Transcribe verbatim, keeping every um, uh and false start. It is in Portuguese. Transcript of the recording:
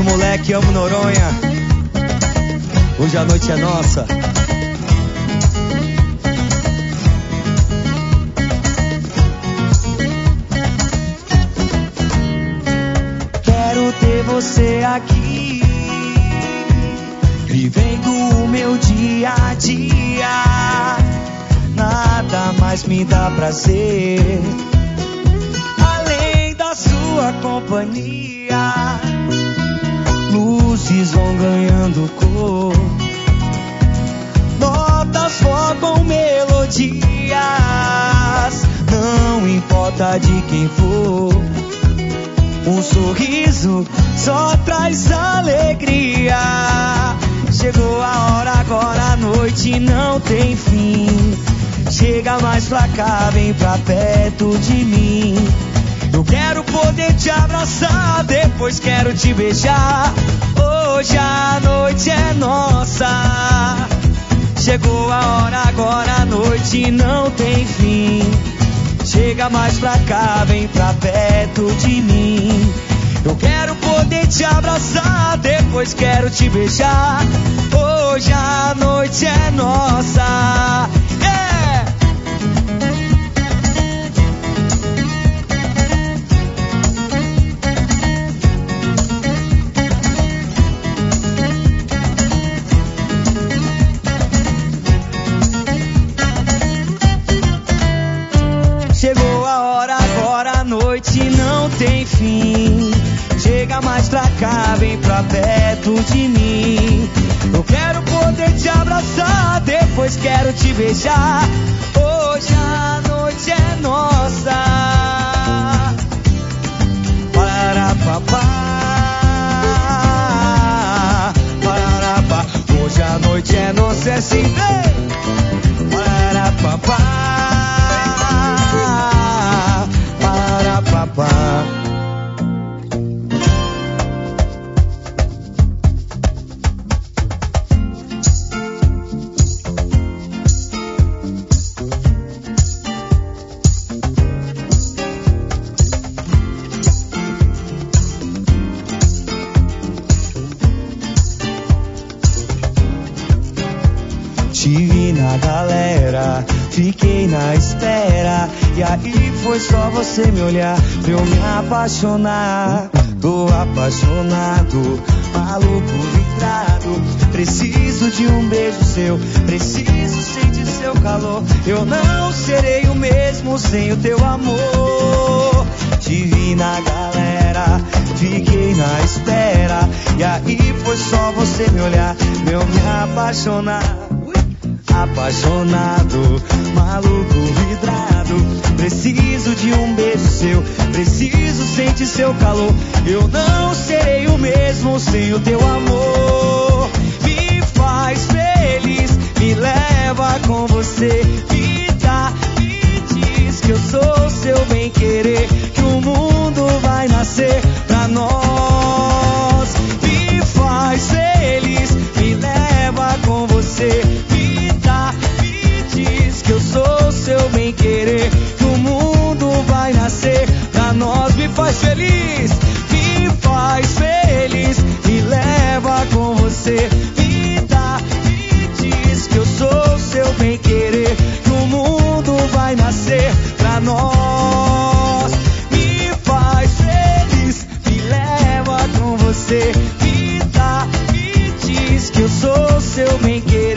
moleque, amo Noronha. Hoje a noite é nossa. Quero ter você aqui, vivendo o meu dia a dia. Nada mais me dá prazer além da sua companhia. Luzes vão ganhando cor, notas formam melodias. Não importa de quem for, um sorriso só traz alegria. Chegou a hora, agora a noite não tem fim. Chega mais pra cá, vem pra perto de mim. Eu quero poder te abraçar, depois quero te beijar. Hoje a noite é nossa. Chegou a hora, agora a noite não tem fim. Chega mais pra cá, vem pra perto de mim. Eu quero poder te abraçar, depois quero te beijar. Hoje a noite é nossa. Yeah! Chegou a hora, agora a noite não tem fim. Chega mais pra cá, vem pra perto de mim. Eu quero poder te abraçar, depois quero te beijar. Hoje a noite é nossa. Pararapapá, pararapá. Hoje a noite é nossa, é assim. Pararapapá, pararapapá. Te vi na galera, fiquei na espera, e aí foi só você me olhar pra eu me apaixonar. Tô apaixonado, maluco, vidrado. Preciso de um beijo seu, preciso sentir seu calor. Eu não serei o mesmo sem o teu amor. Te vi na galera, fiquei na espera, e aí foi só você me olhar pra eu me apaixonar. Apaixonado, maluco, vidrado. Preciso de um beijo seu, preciso sentir seu calor. Eu não serei o mesmo sem o teu amor. Me faz feliz, me leva com você. Me dá, me diz que eu sou seu bem-querer, que o mundo vai nascer pra nós. Me faz feliz, me leva com você. Que eu sou seu bem-querer, que o mundo vai nascer pra nós. Me faz feliz, me faz feliz, me leva com você. Me dá, me diz que eu sou seu bem-querer, que o mundo vai nascer pra nós. Me faz feliz, me leva com você. Me dá, me diz que eu sou seu bem-querer.